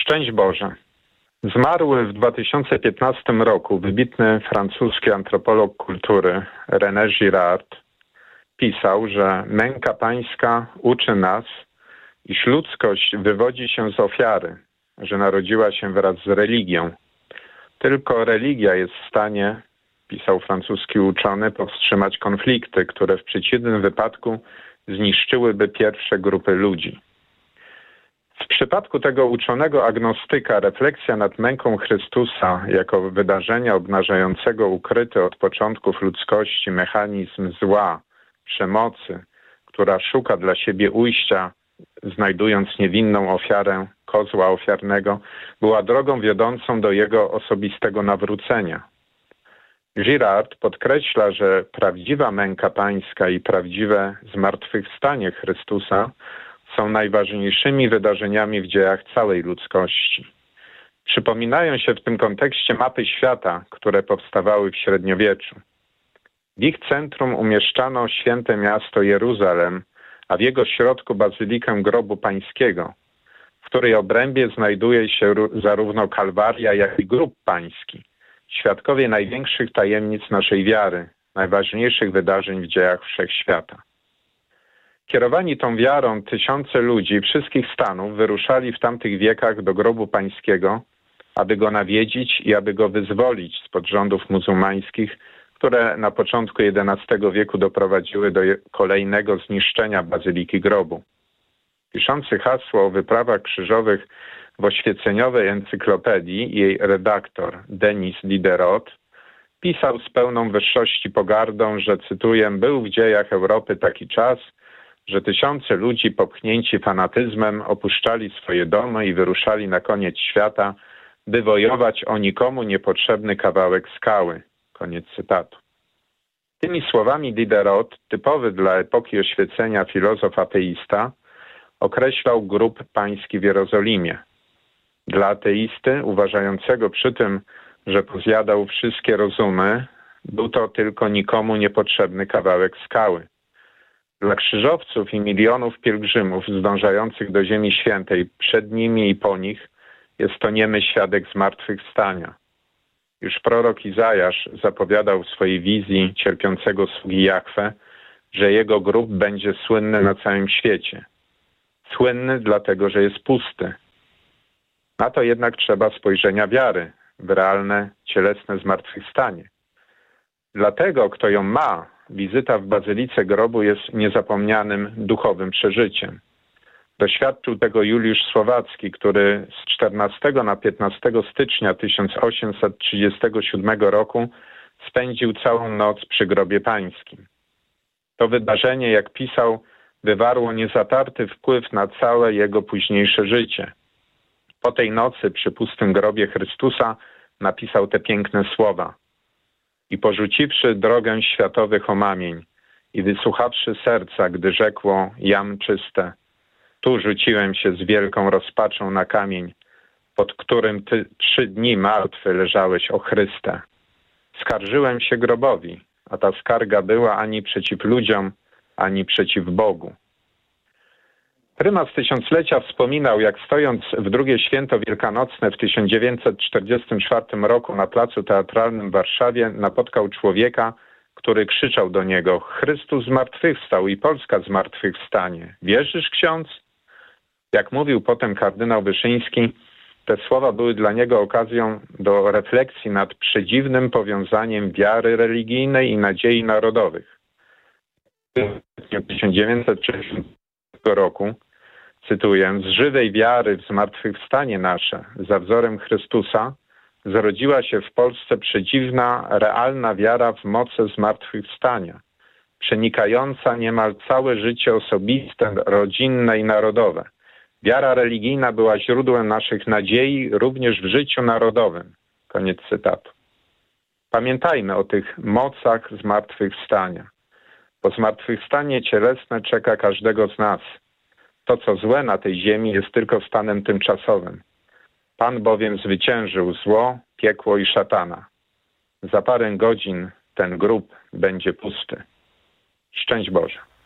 Szczęść Boże. Zmarły w 2015 roku wybitny francuski antropolog kultury René Girard pisał, że męka pańska uczy nas, iż ludzkość wywodzi się z ofiary, że narodziła się wraz z religią. Tylko religia jest w stanie, pisał francuski uczony, powstrzymać konflikty, które w przeciwnym wypadku zniszczyłyby pierwsze grupy ludzi. W przypadku tego uczonego agnostyka refleksja nad męką Chrystusa jako wydarzenia obnażającego ukryty od początków ludzkości mechanizm zła, przemocy, która szuka dla siebie ujścia, znajdując niewinną ofiarę kozła ofiarnego, była drogą wiodącą do jego osobistego nawrócenia. Girard podkreśla, że prawdziwa męka pańska i prawdziwe zmartwychwstanie Chrystusa są najważniejszymi wydarzeniami w dziejach całej ludzkości. Przypominają się w tym kontekście mapy świata, które powstawały w średniowieczu. W ich centrum umieszczano święte miasto Jeruzalem, a w jego środku bazylikę Grobu Pańskiego, w której obrębie znajduje się zarówno Kalwaria, jak i Grób Pański, świadkowie największych tajemnic naszej wiary, najważniejszych wydarzeń w dziejach wszechświata. Kierowani tą wiarą tysiące ludzi wszystkich stanów wyruszali w tamtych wiekach do Grobu Pańskiego, aby go nawiedzić i aby go wyzwolić spod rządów muzułmańskich, które na początku XI wieku doprowadziły do kolejnego zniszczenia Bazyliki Grobu. Piszący hasło o wyprawach krzyżowych w oświeceniowej encyklopedii jej redaktor Denis Diderot pisał z pełną wyższości pogardą, że, cytuję, był w dziejach Europy taki czas, że tysiące ludzi popchnięci fanatyzmem opuszczali swoje domy i wyruszali na koniec świata, by wojować o nikomu niepotrzebny kawałek skały. Koniec cytatu. Tymi słowami Diderot, typowy dla epoki oświecenia filozof ateista, określał Grób Pański w Jerozolimie. Dla ateisty, uważającego przy tym, że pozjadał wszystkie rozumy, był to tylko nikomu niepotrzebny kawałek skały. Dla krzyżowców i milionów pielgrzymów zdążających do Ziemi Świętej przed nimi i po nich jest to niemy świadek zmartwychwstania. Już prorok Izajasz zapowiadał w swojej wizji cierpiącego sługi Jahwe, że jego grób będzie słynny na całym świecie. Słynny dlatego, że jest pusty. Na to jednak trzeba spojrzenia wiary w realne, cielesne zmartwychwstanie. Dlatego, kto ją ma, wizyta w Bazylice Grobu jest niezapomnianym duchowym przeżyciem. Doświadczył tego Juliusz Słowacki, który z 14 na 15 stycznia 1837 roku spędził całą noc przy Grobie Pańskim. To wydarzenie, jak pisał, wywarło niezatarty wpływ na całe jego późniejsze życie. Po tej nocy przy pustym grobie Chrystusa napisał te piękne słowa. I porzuciwszy drogę światowych omamień i wysłuchawszy serca, gdy rzekło jam czyste, tu rzuciłem się z wielką rozpaczą na kamień, pod którym ty 3 dni martwy leżałeś, o Chryste. Skarżyłem się grobowi, a ta skarga była ani przeciw ludziom, ani przeciw Bogu. Prymas Tysiąclecia wspominał, jak stojąc w drugie święto wielkanocne w 1944 roku na placu teatralnym w Warszawie napotkał człowieka, który krzyczał do niego: Chrystus zmartwychwstał i Polska zmartwychwstanie. Wierzysz, ksiądz? Jak mówił potem kardynał Wyszyński, te słowa były dla niego okazją do refleksji nad przedziwnym powiązaniem wiary religijnej i nadziei narodowych. W 1960 roku, cytuję, z żywej wiary w zmartwychwstanie nasze, za wzorem Chrystusa, zrodziła się w Polsce przedziwna, realna wiara w moce zmartwychwstania, przenikająca niemal całe życie osobiste, rodzinne i narodowe. Wiara religijna była źródłem naszych nadziei również w życiu narodowym. Koniec cytatu. Pamiętajmy o tych mocach zmartwychwstania, bo zmartwychwstanie cielesne czeka każdego z nas. To, co złe na tej ziemi, jest tylko stanem tymczasowym. Pan bowiem zwyciężył zło, piekło i szatana. Za parę godzin ten grób będzie pusty. Szczęść Boże.